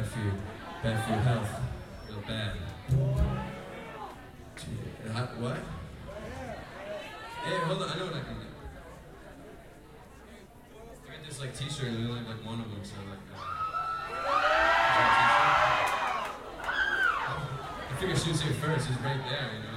bad for your health, real bad. What? Hey, hold on, I know what I can do. I got this like t-shirt and we only have like one of them, so like I figure Sue's here first, it's right there, you know.